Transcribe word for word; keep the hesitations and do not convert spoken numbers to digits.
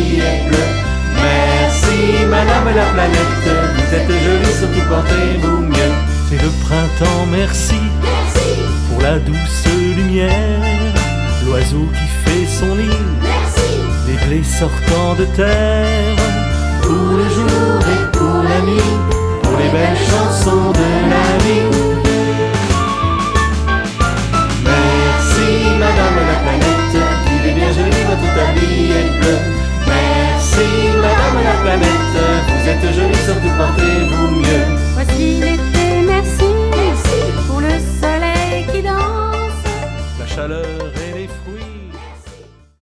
est bleu. Merci madame la planète, vous êtes jolie, surtout portez-vous mieux. C'est le printemps, merci, Merci, pour la douce lumière, l'oiseau qui fait son nid, merci, les blés sortant de terre. Pour le jour